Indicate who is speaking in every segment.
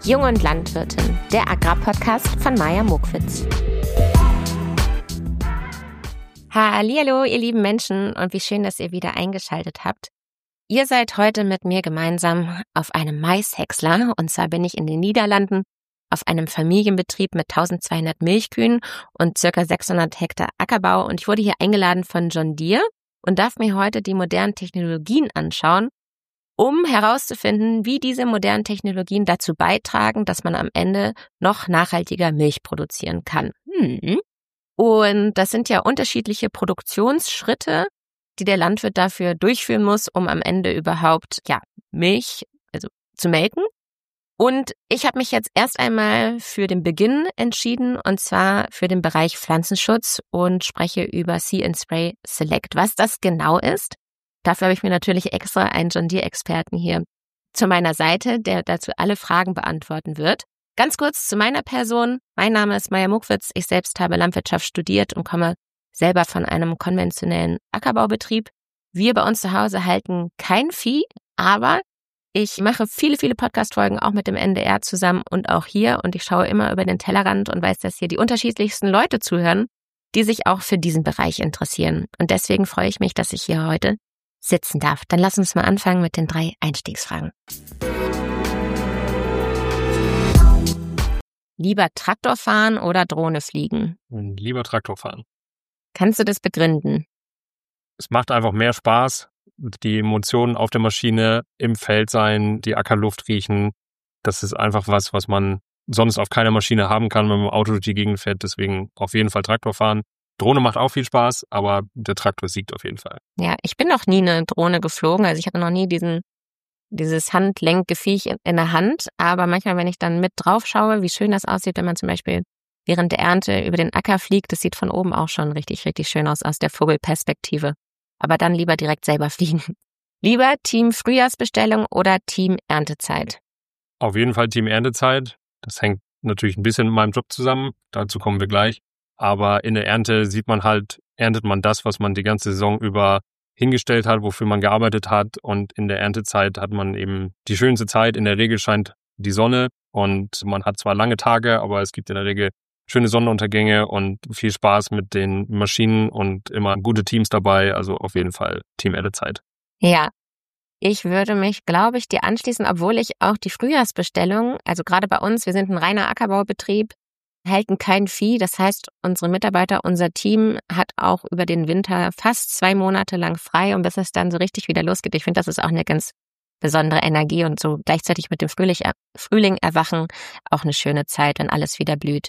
Speaker 1: Jung und Landwirtin, der Agrarpodcast von Maja Mokwitz. Hallihallo, ihr lieben Menschen, und wie schön, dass ihr wieder eingeschaltet habt. Ihr seid heute mit mir gemeinsam auf einem Maishäcksler, und zwar bin ich in den Niederlanden auf einem Familienbetrieb mit 1200 Milchkühen und ca. 600 Hektar Ackerbau, und ich wurde hier eingeladen von John Deere und darf mir heute die modernen Technologien anschauen, um herauszufinden, wie diese modernen Technologien dazu beitragen, dass man am Ende noch nachhaltiger Milch produzieren kann. Und das sind ja unterschiedliche Produktionsschritte, die der Landwirt dafür durchführen muss, um am Ende überhaupt Milch zu melken. Und ich habe mich jetzt erst einmal für den Beginn entschieden, und zwar für den Bereich Pflanzenschutz, und spreche über See & Spray Select. Was das genau ist, dafür habe ich mir natürlich extra einen John Deere-Experten hier zu meiner Seite, der dazu alle Fragen beantworten wird. Ganz kurz zu meiner Person. Mein Name ist Maja Mokwitz. Ich selbst habe Landwirtschaft studiert und komme selber von einem konventionellen Ackerbaubetrieb. Wir bei uns zu Hause halten kein Vieh, aber ich mache viele, viele Podcast-Folgen auch mit dem NDR zusammen und auch hier, und ich schaue immer über den Tellerrand und weiß, dass hier die unterschiedlichsten Leute zuhören, die sich auch für diesen Bereich interessieren. Und deswegen freue ich mich, dass ich hier heute sitzen darf. Dann lass uns mal anfangen mit den 3 Einstiegsfragen. Lieber Traktor fahren oder Drohne fliegen?
Speaker 2: Lieber Traktor fahren.
Speaker 1: Kannst du das begründen?
Speaker 2: Es macht einfach mehr Spaß. Die Emotionen auf der Maschine, im Feld sein, die Ackerluft riechen. Das ist einfach was man sonst auf keiner Maschine haben kann, wenn man mit dem Auto durch die Gegend fährt. Deswegen auf jeden Fall Traktor fahren. Drohne macht auch viel Spaß, aber der Traktor siegt auf jeden Fall.
Speaker 1: Ja, ich bin noch nie eine Drohne geflogen. Also ich hatte noch nie dieses Handlenkgeviech in der Hand. Aber manchmal, wenn ich dann mit drauf schaue, wie schön das aussieht, wenn man zum Beispiel während der Ernte über den Acker fliegt, das sieht von oben auch schon richtig, richtig schön aus der Vogelperspektive. Aber dann lieber direkt selber fliegen. Lieber Team Frühjahrsbestellung oder Team Erntezeit?
Speaker 2: Auf jeden Fall Team Erntezeit. Das hängt natürlich ein bisschen mit meinem Job zusammen. Dazu kommen wir gleich. Aber in der Ernte erntet man das, was man die ganze Saison über hingestellt hat, wofür man gearbeitet hat. Und in der Erntezeit hat man eben die schönste Zeit. In der Regel scheint die Sonne und man hat zwar lange Tage, aber es gibt in der Regel schöne Sonnenuntergänge und viel Spaß mit den Maschinen und immer gute Teams dabei. Also auf jeden Fall Team Erntezeit.
Speaker 1: Ja, ich würde mich, glaube ich, dir anschließen, obwohl ich auch die Frühjahrsbestellung, also gerade bei uns, wir sind ein reiner Ackerbaubetrieb, halten kein Vieh. Das heißt, unsere Mitarbeiter, unser Team hat auch über den Winter fast 2 Monate lang frei, und bis es dann so richtig wieder losgeht. Ich finde, das ist auch eine ganz besondere Energie und so gleichzeitig mit dem Frühling erwachen auch eine schöne Zeit, wenn alles wieder blüht.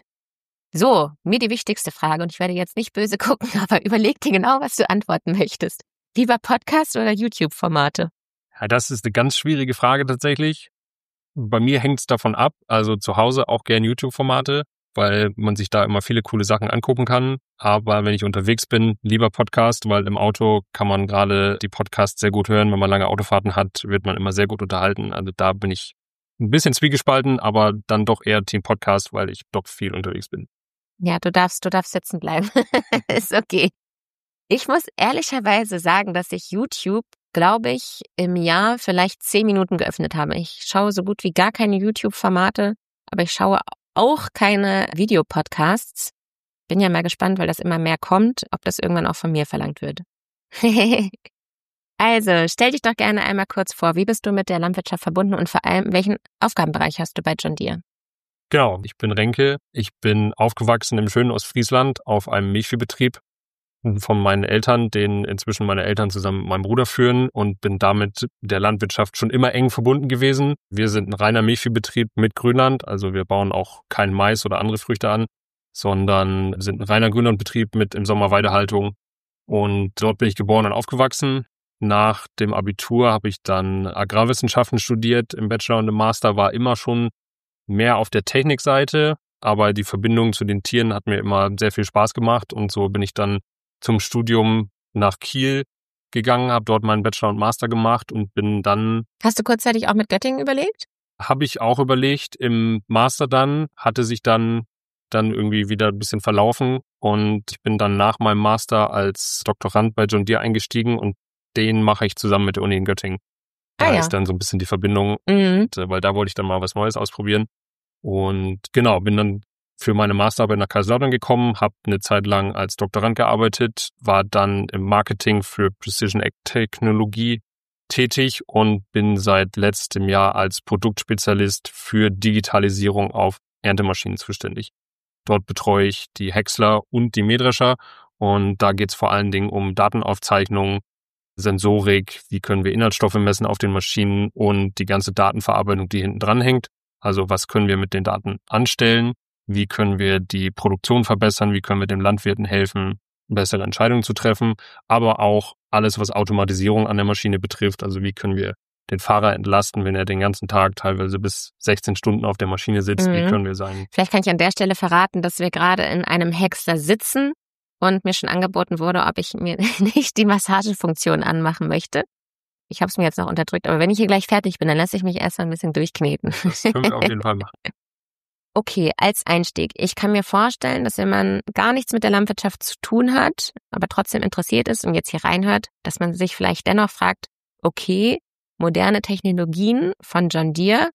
Speaker 1: So, mir die wichtigste Frage, und ich werde jetzt nicht böse gucken, aber überleg dir genau, was du antworten möchtest. Lieber Podcast oder YouTube-Formate?
Speaker 2: Ja, das ist eine ganz schwierige Frage tatsächlich. Bei mir hängt es davon ab, also zu Hause auch gern YouTube-Formate, weil man sich da immer viele coole Sachen angucken kann. Aber wenn ich unterwegs bin, lieber Podcast, weil im Auto kann man gerade die Podcasts sehr gut hören. Wenn man lange Autofahrten hat, wird man immer sehr gut unterhalten. Also da bin ich ein bisschen zwiegespalten, aber dann doch eher Team Podcast, weil ich doch viel unterwegs bin.
Speaker 1: Ja, du darfst sitzen bleiben. Ist okay. Ich muss ehrlicherweise sagen, dass ich YouTube, glaube ich, im Jahr vielleicht 10 Minuten geöffnet habe. Ich schaue so gut wie gar keine YouTube-Formate, aber ich schaue auch keine Videopodcasts. Bin ja mal gespannt, weil das immer mehr kommt, ob das irgendwann auch von mir verlangt wird. Also, stell dich doch gerne einmal kurz vor. Wie bist du mit der Landwirtschaft verbunden und vor allem, welchen Aufgabenbereich hast du bei John Deere?
Speaker 2: Genau, ich bin Renke. Ich bin aufgewachsen im schönen Ostfriesland auf einem Milchviehbetrieb von meinen Eltern, den inzwischen meine Eltern zusammen mit meinem Bruder führen, und bin damit der Landwirtschaft schon immer eng verbunden gewesen. Wir sind ein reiner Milchviehbetrieb mit Grünland, also wir bauen auch keinen Mais oder andere Früchte an, sondern sind ein reiner Grünlandbetrieb mit im Sommer Weidehaltung. Und dort bin ich geboren und aufgewachsen. Nach dem Abitur habe ich dann Agrarwissenschaften studiert, im Bachelor und im Master, war immer schon mehr auf der Technikseite, aber die Verbindung zu den Tieren hat mir immer sehr viel Spaß gemacht, und so bin ich dann zum Studium nach Kiel gegangen, habe dort meinen Bachelor und Master gemacht und bin dann...
Speaker 1: Hast du kurzzeitig auch mit Göttingen überlegt?
Speaker 2: Habe ich auch überlegt, im Master dann, hatte sich dann irgendwie wieder ein bisschen verlaufen, und ich bin dann nach meinem Master als Doktorand bei John Deere eingestiegen, und den mache ich zusammen mit der Uni in Göttingen. Da ist dann so ein bisschen die Verbindung, weil da wollte ich dann mal was Neues ausprobieren. Und genau, bin dann für meine Masterarbeit nach Kaiserslautern gekommen, habe eine Zeit lang als Doktorand gearbeitet, war dann im Marketing für Precision Ag Technologie tätig und bin seit letztem Jahr als Produktspezialist für Digitalisierung auf Erntemaschinen zuständig. Dort betreue ich die Häcksler und die Mähdrescher und da geht es vor allen Dingen um Datenaufzeichnung, Sensorik, wie können wir Inhaltsstoffe messen auf den Maschinen und die ganze Datenverarbeitung, die hinten dran hängt. Also was können wir mit den Daten anstellen? Wie können wir die Produktion verbessern? Wie können wir den Landwirten helfen, bessere Entscheidungen zu treffen? Aber auch alles, was Automatisierung an der Maschine betrifft. Also wie können wir den Fahrer entlasten, wenn er den ganzen Tag teilweise bis 16 Stunden auf der Maschine sitzt? Wie können wir sein?
Speaker 1: Vielleicht kann ich an der Stelle verraten, dass wir gerade in einem Häcksler sitzen und mir schon angeboten wurde, ob ich mir nicht die Massagefunktion anmachen möchte. Ich habe es mir jetzt noch unterdrückt, aber wenn ich hier gleich fertig bin, dann lasse ich mich erst mal ein bisschen durchkneten.
Speaker 2: Das können wir auf jeden Fall machen.
Speaker 1: Okay, als Einstieg. Ich kann mir vorstellen, dass wenn man gar nichts mit der Landwirtschaft zu tun hat, aber trotzdem interessiert ist und jetzt hier reinhört, dass man sich vielleicht dennoch fragt, okay, moderne Technologien von John Deere,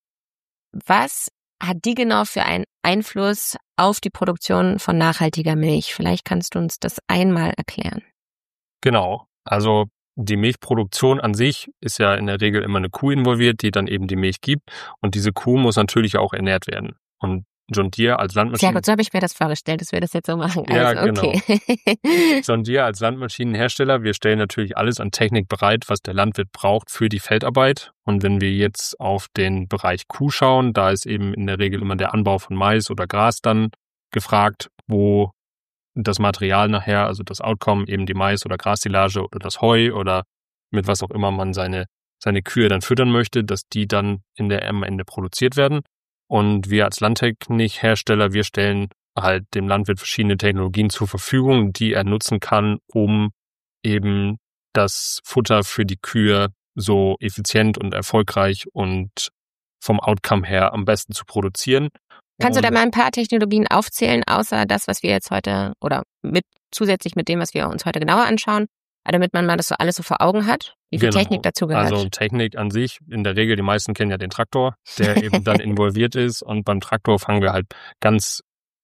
Speaker 1: was hat die genau für einen Einfluss auf die Produktion von nachhaltiger Milch? Vielleicht kannst du uns das einmal erklären.
Speaker 2: Genau, also die Milchproduktion an sich ist ja in der Regel immer eine Kuh involviert, die dann eben die Milch gibt und diese Kuh muss natürlich auch ernährt werden. Und John Deere als Landmaschinen...
Speaker 1: Sehr gut, so habe ich mir das vorgestellt, dass wir das jetzt so machen.
Speaker 2: Ja,
Speaker 1: also, okay.
Speaker 2: Genau. John Deere als Landmaschinenhersteller, wir stellen natürlich alles an Technik bereit, was der Landwirt braucht für die Feldarbeit. Und wenn wir jetzt auf den Bereich Kuh schauen, da ist eben in der Regel immer der Anbau von Mais oder Gras dann gefragt, wo das Material nachher, also das Outcome, eben die Mais- oder Grassilage oder das Heu oder mit was auch immer man seine Kühe dann füttern möchte, dass die dann am Ende produziert werden. Und wir als Landtechnikhersteller, wir stellen halt dem Landwirt verschiedene Technologien zur Verfügung, die er nutzen kann, um eben das Futter für die Kühe so effizient und erfolgreich und vom Outcome her am besten zu produzieren.
Speaker 1: Kannst du da mal ein paar Technologien aufzählen, außer das, was wir jetzt heute oder zusätzlich mit dem, was wir uns heute genauer anschauen, damit man mal das so alles so vor Augen hat, wie viel Technik dazu gehört?
Speaker 2: Also Technik an sich, in der Regel, die meisten kennen ja den Traktor, der eben dann involviert ist und beim Traktor fangen wir halt ganz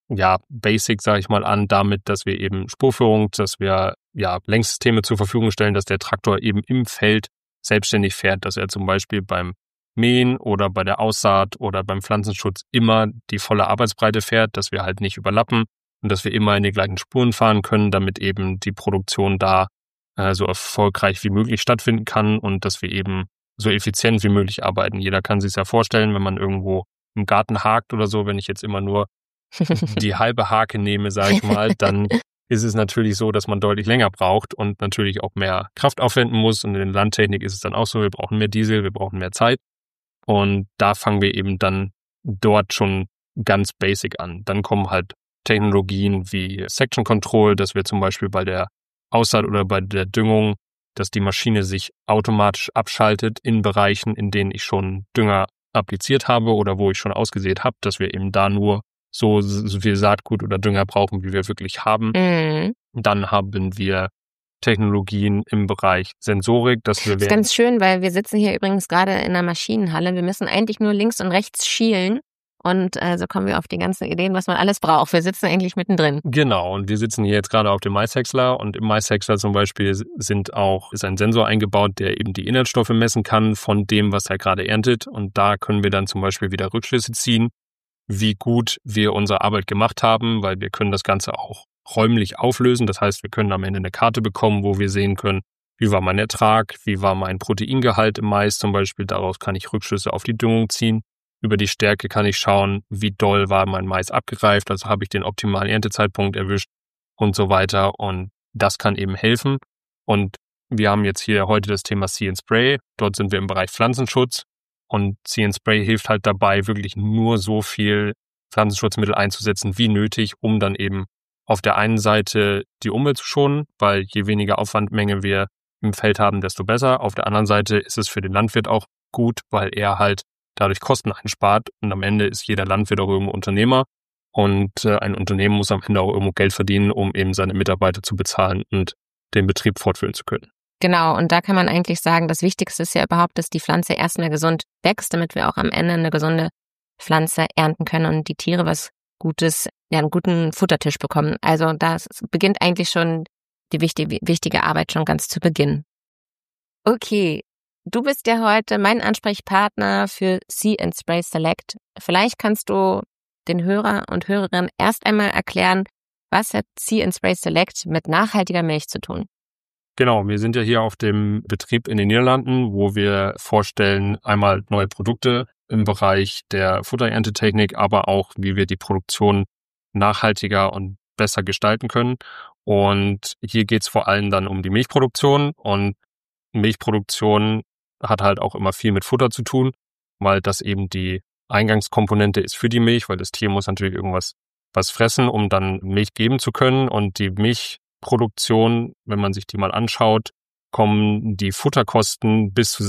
Speaker 2: basic, sage ich mal, an, damit, dass wir eben Spurführung, dass wir Lenksysteme zur Verfügung stellen, dass der Traktor eben im Feld selbstständig fährt, dass er zum Beispiel beim Mähen oder bei der Aussaat oder beim Pflanzenschutz immer die volle Arbeitsbreite fährt, dass wir halt nicht überlappen und dass wir immer in die gleichen Spuren fahren können, damit eben die Produktion da so erfolgreich wie möglich stattfinden kann und dass wir eben so effizient wie möglich arbeiten. Jeder kann sich ja vorstellen, wenn man irgendwo im Garten hakt oder so, wenn ich jetzt immer nur die halbe Hake nehme, sage ich mal, dann ist es natürlich so, dass man deutlich länger braucht und natürlich auch mehr Kraft aufwenden muss. Und in der Landtechnik ist es dann auch so, wir brauchen mehr Diesel, wir brauchen mehr Zeit. Und da fangen wir eben dann dort schon ganz basic an. Dann kommen halt Technologien wie Section Control, dass wir zum Beispiel bei der Aussaat oder bei der Düngung, dass die Maschine sich automatisch abschaltet in Bereichen, in denen ich schon Dünger appliziert habe oder wo ich schon ausgesät habe, dass wir eben da nur so viel Saatgut oder Dünger brauchen, wie wir wirklich haben. Dann haben wir Technologien im Bereich Sensorik, dass wir...
Speaker 1: Das ist ganz schön, weil wir sitzen hier übrigens gerade in einer Maschinenhalle. Wir müssen eigentlich nur links und rechts schielen und so kommen wir auf die ganzen Ideen, was man alles braucht. Wir sitzen eigentlich mittendrin.
Speaker 2: Genau, und wir sitzen hier jetzt gerade auf dem Maishäcksler und im Maishäcksler zum Beispiel ist ein Sensor eingebaut, der eben die Inhaltsstoffe messen kann von dem, was er gerade erntet und da können wir dann zum Beispiel wieder Rückschlüsse ziehen, wie gut wir unsere Arbeit gemacht haben, weil wir können das Ganze auch räumlich auflösen. Das heißt, wir können am Ende eine Karte bekommen, wo wir sehen können, wie war mein Ertrag, wie war mein Proteingehalt im Mais zum Beispiel. Daraus kann ich Rückschlüsse auf die Düngung ziehen. Über die Stärke kann ich schauen, wie doll war mein Mais abgereift, also habe ich den optimalen Erntezeitpunkt erwischt und so weiter. Und das kann eben helfen. Und wir haben jetzt hier heute das Thema See and Spray. Dort sind wir im Bereich Pflanzenschutz. Und See and Spray hilft halt dabei, wirklich nur so viel Pflanzenschutzmittel einzusetzen, wie nötig, um dann eben auf der einen Seite die Umwelt zu schonen, weil je weniger Aufwandmenge wir im Feld haben, desto besser. Auf der anderen Seite ist es für den Landwirt auch gut, weil er halt dadurch Kosten einspart und am Ende ist jeder Landwirt auch irgendwo Unternehmer und ein Unternehmen muss am Ende auch irgendwo Geld verdienen, um eben seine Mitarbeiter zu bezahlen und den Betrieb fortführen zu können.
Speaker 1: Genau, und da kann man eigentlich sagen, das Wichtigste ist ja überhaupt, dass die Pflanze erstmal gesund wächst, damit wir auch am Ende eine gesunde Pflanze ernten können und die Tiere was Gutes, einen guten Futtertisch bekommen. Also das beginnt eigentlich schon die wichtige Arbeit schon ganz zu Beginn. Okay, du bist ja heute mein Ansprechpartner für See & Spray Select. Vielleicht kannst du den Hörer und Hörerinnen erst einmal erklären, was hat See & Spray Select mit nachhaltiger Milch zu tun?
Speaker 2: Genau, wir sind ja hier auf dem Betrieb in den Niederlanden, wo wir vorstellen einmal neue Produkte im Bereich der Futtererntetechnik, aber auch, wie wir die Produktion nachhaltiger und besser gestalten können. Und hier geht es vor allem dann um die Milchproduktion. Und Milchproduktion hat halt auch immer viel mit Futter zu tun, weil das eben die Eingangskomponente ist für die Milch, weil das Tier muss natürlich irgendwas fressen, um dann Milch geben zu können. Und die Milchproduktion, wenn man sich die mal anschaut, kommen die Futterkosten bis zu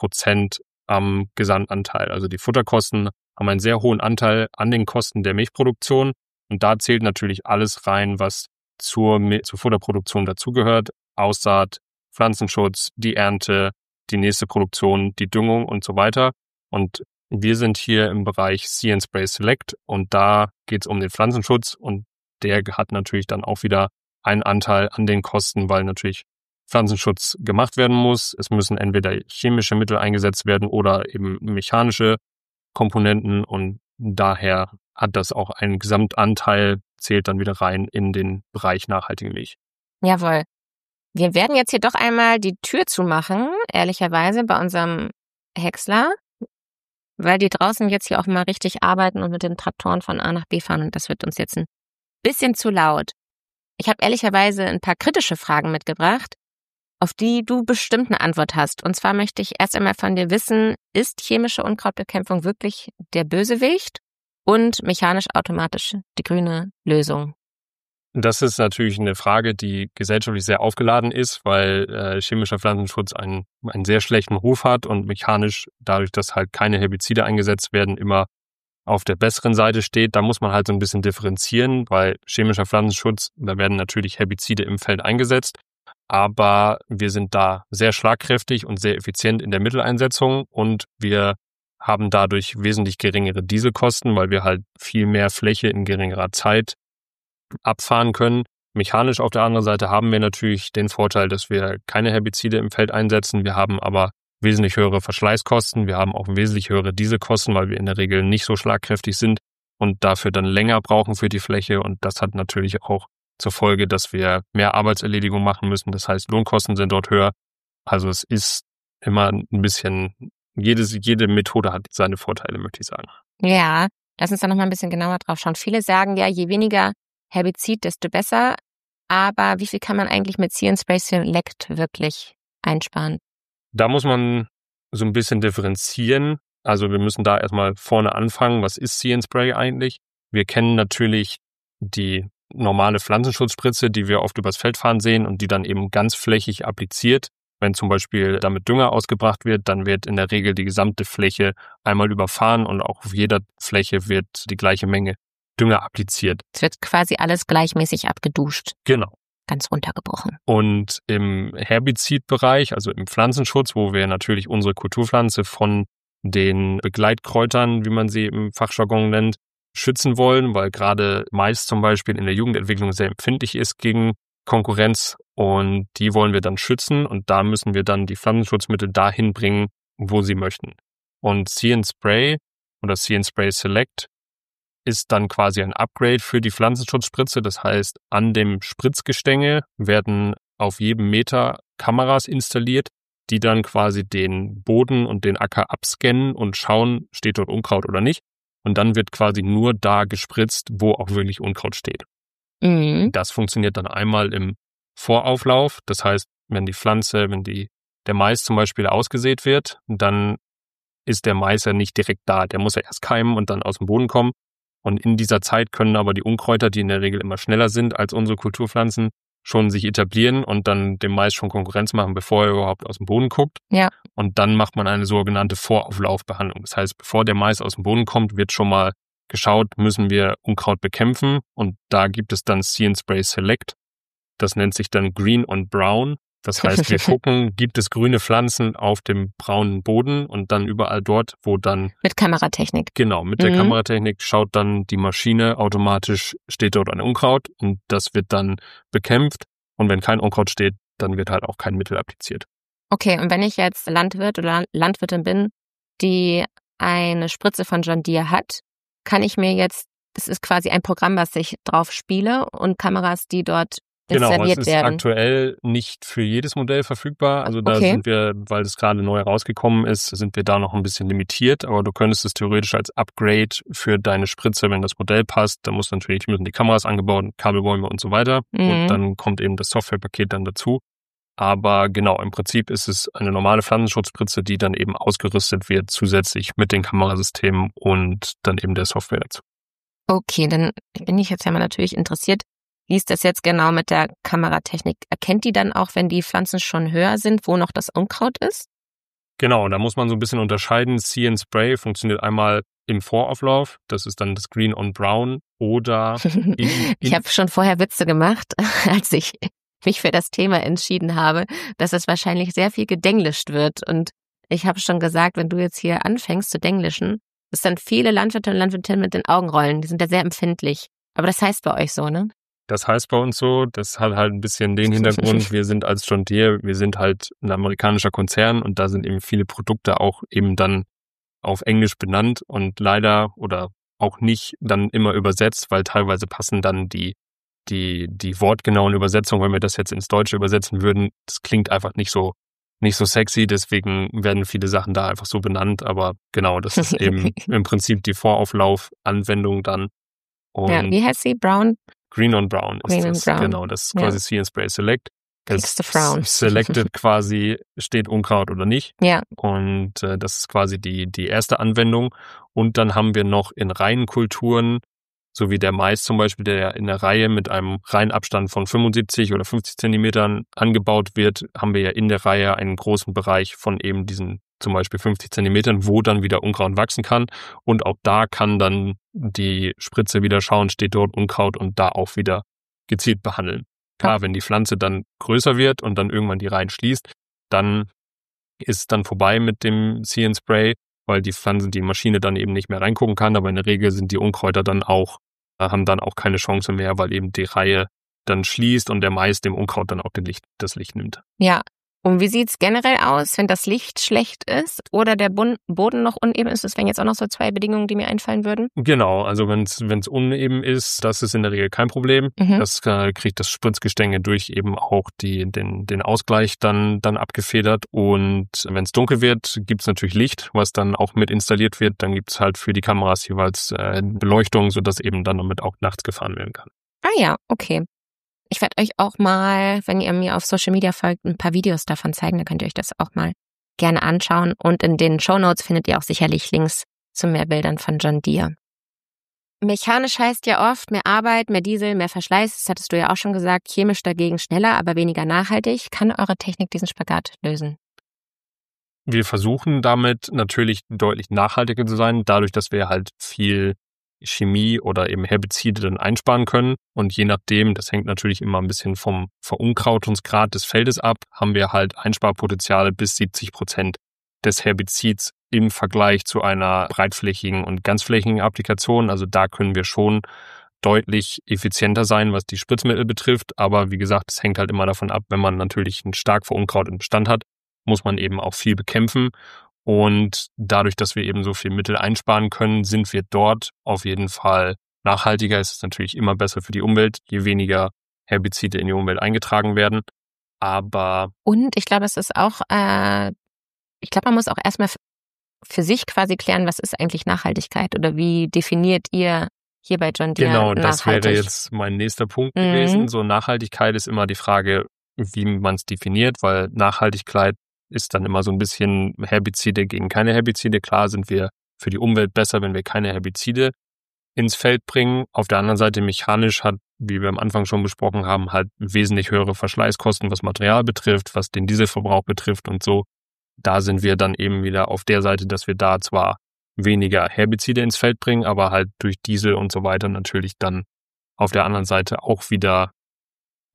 Speaker 2: 60% am Gesamtanteil. Also die Futterkosten haben einen sehr hohen Anteil an den Kosten der Milchproduktion. Und da zählt natürlich alles rein, was zur Futterproduktion dazugehört. Aussaat, Pflanzenschutz, die Ernte, die nächste Produktion, die Düngung und so weiter. Und wir sind hier im Bereich See & Spray Select und da geht es um den Pflanzenschutz und der hat natürlich dann auch wieder einen Anteil an den Kosten, weil natürlich Pflanzenschutz gemacht werden muss. Es müssen entweder chemische Mittel eingesetzt werden oder eben mechanische Komponenten und daher hat das auch einen Gesamtanteil, zählt dann wieder rein in den Bereich nachhaltige Milch.
Speaker 1: Jawohl. Wir werden jetzt hier doch einmal die Tür zumachen, ehrlicherweise, bei unserem Häcksler, weil die draußen jetzt hier auch mal richtig arbeiten und mit den Traktoren von A nach B fahren und das wird uns jetzt ein bisschen zu laut. Ich habe ehrlicherweise ein paar kritische Fragen mitgebracht, auf die du bestimmt eine Antwort hast. Und zwar möchte ich erst einmal von dir wissen, ist chemische Unkrautbekämpfung wirklich der Bösewicht und mechanisch-automatisch die grüne Lösung?
Speaker 2: Das ist natürlich eine Frage, die gesellschaftlich sehr aufgeladen ist, weil chemischer Pflanzenschutz einen sehr schlechten Ruf hat und mechanisch, dadurch, dass halt keine Herbizide eingesetzt werden, immer auf der besseren Seite steht. Da muss man halt so ein bisschen differenzieren, weil chemischer Pflanzenschutz, da werden natürlich Herbizide im Feld eingesetzt, aber wir sind da sehr schlagkräftig und sehr effizient in der Mitteleinsetzung und wir haben dadurch wesentlich geringere Dieselkosten, weil wir halt viel mehr Fläche in geringerer Zeit abfahren können. Mechanisch auf der anderen Seite haben wir natürlich den Vorteil, dass wir keine Herbizide im Feld einsetzen. Wir haben aber wesentlich höhere Verschleißkosten. Wir haben auch wesentlich höhere Dieselkosten, weil wir in der Regel nicht so schlagkräftig sind und dafür dann länger brauchen für die Fläche. Und das hat natürlich auch zur Folge, dass wir mehr Arbeitserledigung machen müssen. Das heißt, Lohnkosten sind dort höher. Also es ist immer ein bisschen, jede Methode hat seine Vorteile, möchte ich sagen.
Speaker 1: Ja, lass uns da nochmal ein bisschen genauer drauf schauen. Viele sagen ja, je weniger Herbizid, desto besser. Aber wie viel kann man eigentlich mit See & Spray Select wirklich einsparen?
Speaker 2: Da muss man so ein bisschen differenzieren. Also wir müssen da erstmal vorne anfangen. Was ist See & Spray eigentlich? Wir kennen natürlich die normale Pflanzenschutzspritze, die wir oft übers Feld fahren sehen und die dann eben ganzflächig appliziert. Wenn zum Beispiel damit Dünger ausgebracht wird, dann wird in der Regel die gesamte Fläche einmal überfahren und auch auf jeder Fläche wird die gleiche Menge Dünger appliziert.
Speaker 1: Es wird quasi alles gleichmäßig abgeduscht.
Speaker 2: Genau.
Speaker 1: Ganz runtergebrochen.
Speaker 2: Und im Herbizidbereich, also im Pflanzenschutz, wo wir natürlich unsere Kulturpflanze von den Begleitkräutern, wie man sie im Fachjargon nennt, schützen wollen, weil gerade Mais zum Beispiel in der Jugendentwicklung sehr empfindlich ist gegen Konkurrenz und die wollen wir dann schützen und da müssen wir dann die Pflanzenschutzmittel dahin bringen, wo sie möchten. Und See & Spray oder See & Spray Select ist dann quasi ein Upgrade für die Pflanzenschutzspritze. Das heißt, an dem Spritzgestänge werden auf jedem Meter Kameras installiert, die dann quasi den Boden und den Acker abscannen und schauen, steht dort Unkraut oder nicht. Und dann wird quasi nur da gespritzt, wo auch wirklich Unkraut steht.
Speaker 1: Mhm.
Speaker 2: Das funktioniert dann einmal im Vorauflauf. Das heißt, wenn der Mais zum Beispiel ausgesät wird, dann ist der Mais ja nicht direkt da. Der muss ja erst keimen und dann aus dem Boden kommen. Und in dieser Zeit können aber die Unkräuter, die in der Regel immer schneller sind als unsere Kulturpflanzen, schon sich etablieren und dann dem Mais schon Konkurrenz machen, bevor er überhaupt aus dem Boden guckt.
Speaker 1: Ja.
Speaker 2: Und dann macht man eine sogenannte Vorauflaufbehandlung. Das heißt, bevor der Mais aus dem Boden kommt, wird schon mal geschaut, müssen wir Unkraut bekämpfen. Und da gibt es dann See & Spray Select. Das nennt sich dann Green und Brown. Das heißt, wir gucken, gibt es grüne Pflanzen auf dem braunen Boden und dann überall dort, wo dann...
Speaker 1: Mit Kameratechnik.
Speaker 2: Genau, mit der Kameratechnik schaut dann die Maschine automatisch, steht dort ein Unkraut und das wird dann bekämpft. Und wenn kein Unkraut steht, dann wird halt auch kein Mittel appliziert.
Speaker 1: Okay, und wenn ich jetzt Landwirt oder Landwirtin bin, die eine Spritze von John Deere hat, kann ich mir jetzt, das ist quasi ein Programm, was ich drauf spiele und Kameras, die dort installiert werden.
Speaker 2: Genau, es ist aktuell nicht für jedes Modell verfügbar. Also da sind wir, weil das gerade neu rausgekommen ist, sind wir da noch ein bisschen limitiert. Aber du könntest es theoretisch als Upgrade für deine Spritze, wenn das Modell passt. Da müssen die Kameras angebaut, Kabelbäume und so weiter. Und dann kommt eben das Softwarepaket dann dazu. Aber genau, im Prinzip ist es eine normale Pflanzenschutzspritze, die dann eben ausgerüstet wird, zusätzlich mit den Kamerasystemen und dann eben der Software dazu.
Speaker 1: Okay, dann bin ich jetzt ja mal natürlich interessiert. Wie ist das jetzt genau mit der Kameratechnik? Erkennt die dann auch, wenn die Pflanzen schon höher sind, wo noch das Unkraut ist?
Speaker 2: Genau, da muss man so ein bisschen unterscheiden. See and Spray funktioniert einmal im Vorauflauf, das ist dann das Green on Brown, oder...
Speaker 1: Ich habe schon vorher Witze gemacht, als ich mich für das Thema entschieden habe, dass es wahrscheinlich sehr viel gedenglischt wird. Und ich habe schon gesagt, wenn du jetzt hier anfängst zu denglischen, dass dann viele Landwirte und Landwirtinnen mit den Augen rollen. Die sind ja sehr empfindlich. Aber das heißt bei euch so, ne?
Speaker 2: Das heißt bei uns so, das hat halt ein bisschen den Hintergrund, wir sind als John Deere, wir sind halt ein amerikanischer Konzern und da sind eben viele Produkte auch eben dann auf Englisch benannt und leider oder auch nicht dann immer übersetzt, weil teilweise passen dann die wortgenauen Übersetzungen, wenn wir das jetzt ins Deutsche übersetzen würden, das klingt einfach nicht so sexy, deswegen werden viele Sachen da einfach so benannt, aber genau, das ist eben im Prinzip die Vorauflauf-Anwendung dann. Und
Speaker 1: ja, wie heißt sie? Brown?
Speaker 2: Green on Brown
Speaker 1: Green
Speaker 2: ist das,
Speaker 1: Brown.
Speaker 2: genau, das ist quasi See and Spray Select.
Speaker 1: Kriegst du Frown.
Speaker 2: Selected quasi, steht Unkraut oder nicht.
Speaker 1: Ja.
Speaker 2: Und das ist quasi die erste Anwendung. Und dann haben wir noch in Reihenkulturen, so wie der Mais zum Beispiel, der in der Reihe mit einem Reihenabstand von 75 oder 50 Zentimetern angebaut wird, haben wir ja in der Reihe einen großen Bereich von eben diesen zum Beispiel 50 Zentimetern, wo dann wieder Unkraut wachsen kann. Und auch da kann dann die Spritze wieder schauen, steht dort Unkraut und da auch wieder gezielt behandeln. Klar, wenn die Pflanze dann größer wird und dann irgendwann die Reihen schließt, dann ist es dann vorbei mit dem See and Spray, weil die Maschine dann eben nicht mehr reingucken kann. Aber in der Regel sind die Unkräuter haben dann auch keine Chance mehr, weil eben die Reihe dann schließt und der Mais dem Unkraut dann auch das Licht nimmt.
Speaker 1: Ja. Und wie sieht's generell aus, wenn das Licht schlecht ist oder der Boden noch uneben ist? Das wären jetzt auch noch so 2 Bedingungen, die mir einfallen würden.
Speaker 2: Genau, also wenn's uneben ist, das ist in der Regel kein Problem. Das kriegt das Spritzgestänge durch eben auch den Ausgleich dann abgefedert. Und wenn es dunkel wird, gibt's natürlich Licht, was dann auch mit installiert wird. Dann gibt's halt für die Kameras jeweils Beleuchtung, sodass eben dann damit auch nachts gefahren werden kann.
Speaker 1: Ah ja, okay. Ich werde euch auch mal, wenn ihr mir auf Social Media folgt, ein paar Videos davon zeigen. Da könnt ihr euch das auch mal gerne anschauen. Und in den Shownotes findet ihr auch sicherlich Links zu mehr Bildern von John Deere. Mechanisch heißt ja oft mehr Arbeit, mehr Diesel, mehr Verschleiß. Das hattest du ja auch schon gesagt. Chemisch dagegen schneller, aber weniger nachhaltig. Kann eure Technik diesen Spagat lösen?
Speaker 2: Wir versuchen damit natürlich deutlich nachhaltiger zu sein, dadurch, dass wir halt viel Chemie oder eben Herbizide dann einsparen können. Und je nachdem, das hängt natürlich immer ein bisschen vom Verunkrautungsgrad des Feldes ab, haben wir halt Einsparpotenziale bis 70% des Herbizids im Vergleich zu einer breitflächigen und ganzflächigen Applikation. Also da können wir schon deutlich effizienter sein, was die Spritzmittel betrifft. Aber wie gesagt, es hängt halt immer davon ab, wenn man natürlich einen stark verunkrauteten Bestand hat, muss man eben auch viel bekämpfen. Und dadurch, dass wir eben so viel Mittel einsparen können, sind wir dort auf jeden Fall nachhaltiger. Es ist natürlich immer besser für die Umwelt, je weniger Herbizide in die Umwelt eingetragen werden.
Speaker 1: Und ich glaube, es ist auch, man muss auch erstmal für sich quasi klären, was ist eigentlich Nachhaltigkeit oder wie definiert ihr hier bei John Deere
Speaker 2: Genau, das
Speaker 1: nachhaltig?
Speaker 2: wäre jetzt mein nächster Punkt gewesen. So Nachhaltigkeit ist immer die Frage, wie man es definiert, weil Nachhaltigkeit ist dann immer so ein bisschen Herbizide gegen keine Herbizide. Klar sind wir für die Umwelt besser, wenn wir keine Herbizide ins Feld bringen. Auf der anderen Seite mechanisch hat, wie wir am Anfang schon besprochen haben, halt wesentlich höhere Verschleißkosten, was Material betrifft, was den Dieselverbrauch betrifft und so. Da sind wir dann eben wieder auf der Seite, dass wir da zwar weniger Herbizide ins Feld bringen, aber halt durch Diesel und so weiter natürlich dann auf der anderen Seite auch wieder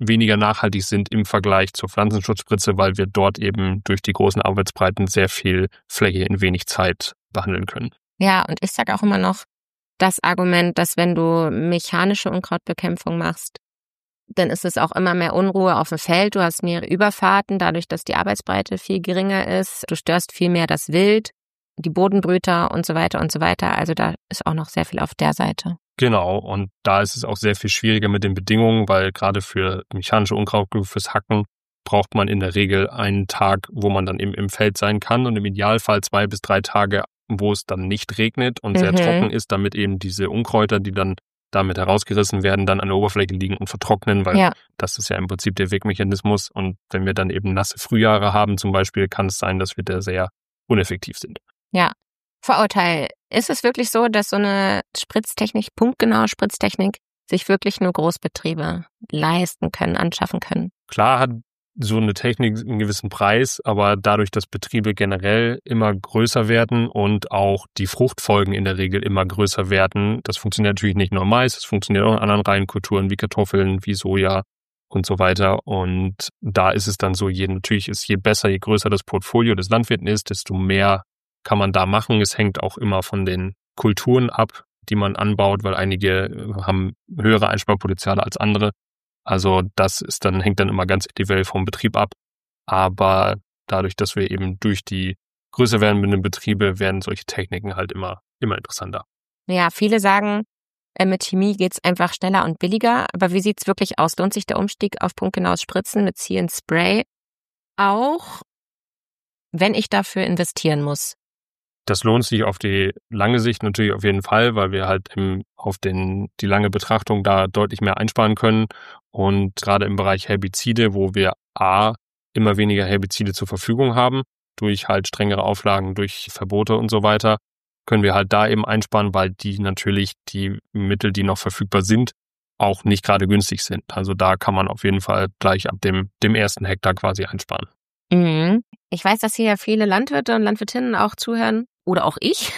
Speaker 2: weniger nachhaltig sind im Vergleich zur Pflanzenschutzspritze, weil wir dort eben durch die großen Arbeitsbreiten sehr viel Fläche in wenig Zeit behandeln können.
Speaker 1: Ja, und ich sage auch immer noch das Argument, dass wenn du mechanische Unkrautbekämpfung machst, dann ist es auch immer mehr Unruhe auf dem Feld. Du hast mehrere Überfahrten, dadurch, dass die Arbeitsbreite viel geringer ist. Du störst viel mehr das Wild, die Bodenbrüter und so weiter und so weiter. Also da ist auch noch sehr viel auf der Seite.
Speaker 2: Genau, und da ist es auch sehr viel schwieriger mit den Bedingungen, weil gerade für mechanische Unkrautbekämpfung, fürs Hacken, braucht man in der Regel einen Tag, wo man dann eben im Feld sein kann und im Idealfall 2 bis 3 Tage, wo es dann nicht regnet und sehr trocken ist, damit eben diese Unkräuter, die dann damit herausgerissen werden, dann an der Oberfläche liegen und vertrocknen, weil das ist ja im Prinzip der Wegmechanismus. Und wenn wir dann eben nasse Frühjahre haben zum Beispiel, kann es sein, dass wir da sehr uneffektiv sind.
Speaker 1: Ja. Vorurteil. Ist es wirklich so, dass so eine Spritztechnik, punktgenaue Spritztechnik, sich wirklich nur Großbetriebe leisten können, anschaffen können?
Speaker 2: Klar hat so eine Technik einen gewissen Preis, aber dadurch, dass Betriebe generell immer größer werden und auch die Fruchtfolgen in der Regel immer größer werden, das funktioniert natürlich nicht nur Mais, das funktioniert auch in anderen Reihenkulturen wie Kartoffeln, wie Soja und so weiter. Und da ist es dann so, natürlich ist je besser, je größer das Portfolio des Landwirten ist, desto mehr kann man da machen. Es hängt auch immer von den Kulturen ab, die man anbaut, weil einige haben höhere Einsparpotenziale als andere. Also hängt dann immer ganz individuell vom Betrieb ab. Aber dadurch, dass wir eben durch die größer werdenden Betriebe, werden solche Techniken halt immer interessanter.
Speaker 1: Ja, viele sagen, mit Chemie geht's einfach schneller und billiger. Aber wie sieht's wirklich aus? Lohnt sich der Umstieg auf punktgenaues Spritzen mit See and Spray auch, wenn ich dafür investieren muss?
Speaker 2: Das lohnt sich auf die lange Sicht natürlich auf jeden Fall, weil wir halt auf die lange Betrachtung da deutlich mehr einsparen können. Und gerade im Bereich Herbizide, wo wir immer weniger Herbizide zur Verfügung haben, durch halt strengere Auflagen, durch Verbote und so weiter, können wir halt da eben einsparen, weil die natürlich die Mittel, die noch verfügbar sind, auch nicht gerade günstig sind. Also da kann man auf jeden Fall gleich ab dem ersten Hektar quasi einsparen.
Speaker 1: Ich weiß, dass hier ja viele Landwirte und Landwirtinnen auch zuhören, oder auch ich.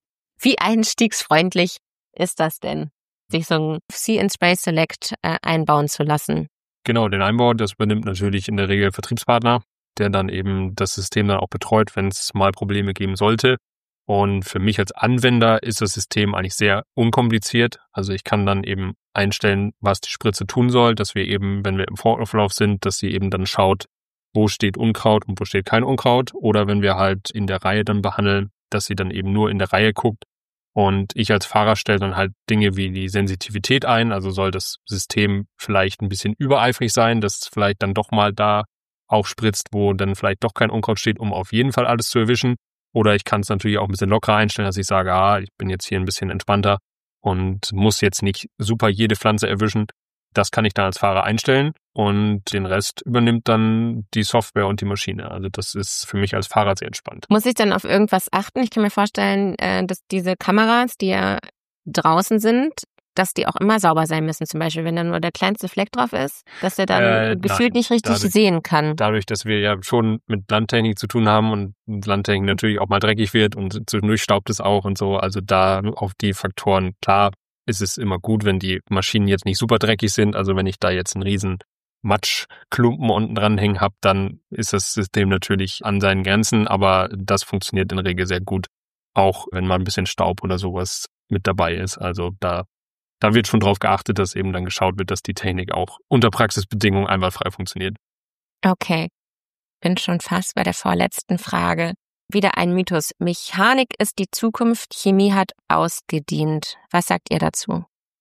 Speaker 1: Wie einstiegsfreundlich ist das denn, sich so ein See and Spray Select einbauen zu lassen?
Speaker 2: Genau, den Einbau, das übernimmt natürlich in der Regel Vertriebspartner, der dann eben das System dann auch betreut, wenn es mal Probleme geben sollte. Und für mich als Anwender ist das System eigentlich sehr unkompliziert. Also ich kann dann eben einstellen, was die Spritze tun soll, dass wir eben, wenn wir im Vorauflauf sind, dass sie eben dann schaut, wo steht Unkraut und wo steht kein Unkraut. Oder wenn wir halt in der Reihe dann behandeln, dass sie dann eben nur in der Reihe guckt. Und ich als Fahrer stelle dann halt Dinge wie die Sensitivität ein. Also soll das System vielleicht ein bisschen übereifrig sein, dass es vielleicht dann doch mal da aufspritzt, wo dann vielleicht doch kein Unkraut steht, um auf jeden Fall alles zu erwischen. Oder ich kann es natürlich auch ein bisschen lockerer einstellen, dass ich sage, ich bin jetzt hier ein bisschen entspannter und muss jetzt nicht super jede Pflanze erwischen. Das kann ich dann als Fahrer einstellen und den Rest übernimmt dann die Software und die Maschine. Also das ist für mich als Fahrer sehr entspannt.
Speaker 1: Muss ich dann auf irgendwas achten? Ich kann mir vorstellen, dass diese Kameras, die ja draußen sind, dass die auch immer sauber sein müssen. Zum Beispiel, wenn da nur der kleinste Fleck drauf ist, dass der dann gefühlt nicht richtig sehen kann.
Speaker 2: Dadurch, dass wir ja schon mit Landtechnik zu tun haben und Landtechnik natürlich auch mal dreckig wird und zwischendurch staubt es auch und so. Also da auf die Faktoren, klar, ist es immer gut, wenn die Maschinen jetzt nicht super dreckig sind. Also wenn ich da jetzt einen riesen Matschklumpen unten dran hängen habe, dann ist das System natürlich an seinen Grenzen, aber das funktioniert in der Regel sehr gut, auch wenn mal ein bisschen Staub oder sowas mit dabei ist. Also da wird schon drauf geachtet, dass eben dann geschaut wird, dass die Technik auch unter Praxisbedingungen einwandfrei funktioniert.
Speaker 1: Okay, bin schon fast bei der vorletzten Frage. Wieder ein Mythos. Mechanik ist die Zukunft, Chemie hat ausgedient. Was sagt ihr dazu?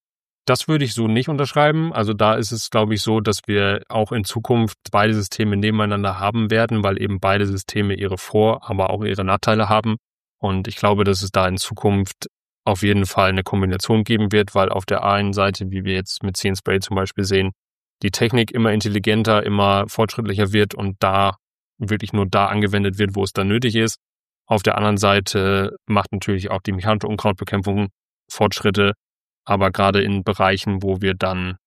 Speaker 2: Das würde ich so nicht unterschreiben. Also da ist es, glaube ich, so, dass wir auch in Zukunft beide Systeme nebeneinander haben werden, weil eben beide Systeme ihre Vor-, aber auch ihre Nachteile haben. Und ich glaube, dass es da in Zukunft auf jeden Fall eine Kombination geben wird, weil auf der einen Seite, wie wir jetzt mit See and Spray zum Beispiel sehen, die Technik immer intelligenter, immer fortschrittlicher wird und da wirklich nur da angewendet wird, wo es dann nötig ist. Auf der anderen Seite macht natürlich auch die mechanische Unkrautbekämpfung Fortschritte, aber gerade in Bereichen, wo wir dann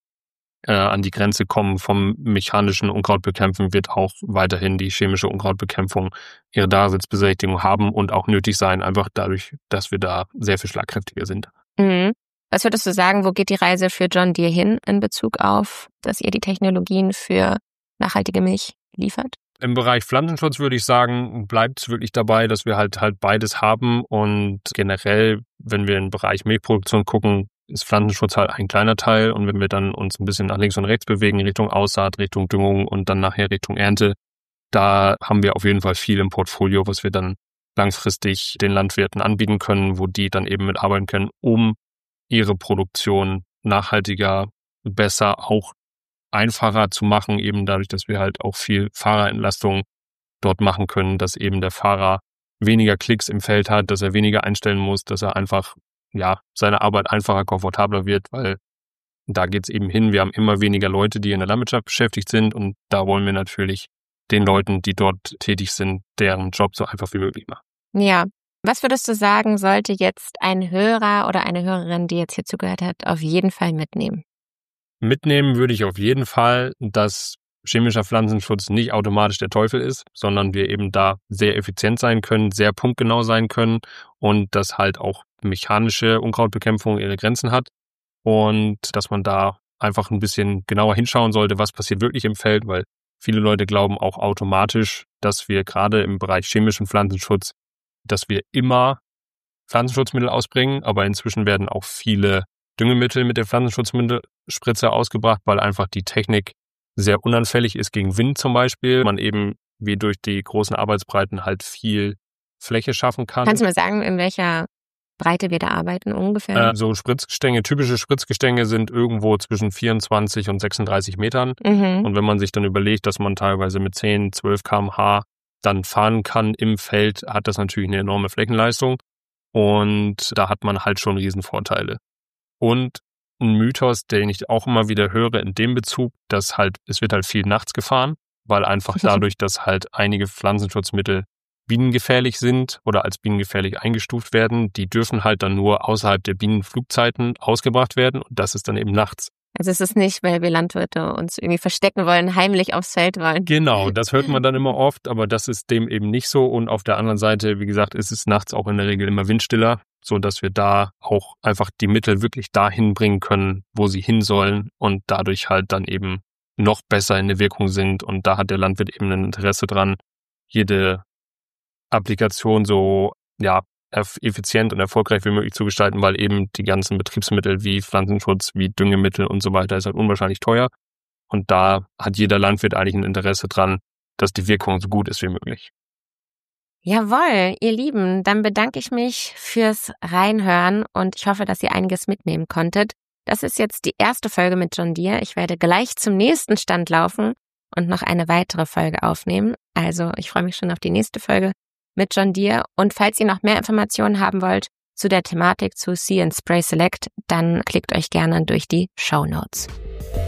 Speaker 2: an die Grenze kommen vom mechanischen Unkrautbekämpfen, wird auch weiterhin die chemische Unkrautbekämpfung ihre Daseinsberechtigung haben und auch nötig sein, einfach dadurch, dass wir da sehr viel schlagkräftiger sind.
Speaker 1: Was würdest du sagen, wo geht die Reise für John Deere hin in Bezug auf, dass ihr die Technologien für nachhaltige Milch liefert?
Speaker 2: Im Bereich Pflanzenschutz würde ich sagen, bleibt es wirklich dabei, dass wir halt beides haben. Und generell, wenn wir im Bereich Milchproduktion gucken, ist Pflanzenschutz halt ein kleiner Teil. Und wenn wir dann uns ein bisschen nach links und rechts bewegen, Richtung Aussaat, Richtung Düngung und dann nachher Richtung Ernte, da haben wir auf jeden Fall viel im Portfolio, was wir dann langfristig den Landwirten anbieten können, wo die dann eben mitarbeiten können, um ihre Produktion nachhaltiger, besser, auch einfacher zu machen, eben dadurch, dass wir halt auch viel Fahrerentlastung dort machen können, dass eben der Fahrer weniger Klicks im Feld hat, dass er weniger einstellen muss, dass er einfach seine Arbeit einfacher, komfortabler wird, weil da geht's eben hin. Wir haben immer weniger Leute, die in der Landwirtschaft beschäftigt sind und da wollen wir natürlich den Leuten, die dort tätig sind, deren Job so einfach wie möglich machen.
Speaker 1: Ja. Was würdest du sagen, sollte jetzt ein Hörer oder eine Hörerin, die jetzt hier zugehört hat, auf jeden Fall mitnehmen?
Speaker 2: Mitnehmen würde ich auf jeden Fall, dass chemischer Pflanzenschutz nicht automatisch der Teufel ist, sondern wir eben da sehr effizient sein können, sehr punktgenau sein können und dass halt auch mechanische Unkrautbekämpfung ihre Grenzen hat und dass man da einfach ein bisschen genauer hinschauen sollte, was passiert wirklich im Feld, weil viele Leute glauben auch automatisch, dass wir gerade im Bereich chemischen Pflanzenschutz, dass wir immer Pflanzenschutzmittel ausbringen, aber inzwischen werden auch viele Düngemittel mit der Pflanzenschutzmittelspritze ausgebracht, weil einfach die Technik sehr unanfällig ist gegen Wind zum Beispiel. Man eben wie durch die großen Arbeitsbreiten halt viel Fläche schaffen kann.
Speaker 1: Kannst du mir sagen, in welcher Breite wir da arbeiten ungefähr?
Speaker 2: So Spritzgestänge, typische Spritzgestänge sind irgendwo zwischen 24 und 36 Metern. Und wenn man sich dann überlegt, dass man teilweise mit 10, 12 km/h dann fahren kann im Feld, hat das natürlich eine enorme Flächenleistung. Und da hat man halt schon Riesenvorteile. Und ein Mythos, den ich auch immer wieder höre in dem Bezug, dass halt, es wird halt viel nachts gefahren, weil einfach dadurch, dass halt einige Pflanzenschutzmittel bienengefährlich sind oder als bienengefährlich eingestuft werden, die dürfen halt dann nur außerhalb der Bienenflugzeiten ausgebracht werden und das ist dann eben nachts.
Speaker 1: Also es ist nicht, weil wir Landwirte uns irgendwie verstecken wollen, heimlich aufs Feld wollen.
Speaker 2: Genau, das hört man dann immer oft, aber das ist dem eben nicht so. Und auf der anderen Seite, wie gesagt, ist es nachts auch in der Regel immer windstiller, so dass wir da auch einfach die Mittel wirklich dahin bringen können, wo sie hin sollen und dadurch halt dann eben noch besser in der Wirkung sind. Und da hat der Landwirt eben ein Interesse dran, jede Applikation so effizient und erfolgreich wie möglich zu gestalten, weil eben die ganzen Betriebsmittel wie Pflanzenschutz, wie Düngemittel und so weiter ist halt unwahrscheinlich teuer. Und da hat jeder Landwirt eigentlich ein Interesse dran, dass die Wirkung so gut ist wie möglich.
Speaker 1: Jawohl, ihr Lieben, dann bedanke ich mich fürs Reinhören und ich hoffe, dass ihr einiges mitnehmen konntet. Das ist jetzt die erste Folge mit John Deere. Ich werde gleich zum nächsten Stand laufen und noch eine weitere Folge aufnehmen. Also ich freue mich schon auf die nächste Folge mit John Deere. Und falls ihr noch mehr Informationen haben wollt zu der Thematik zu See & Spray Select, dann klickt euch gerne durch die Shownotes.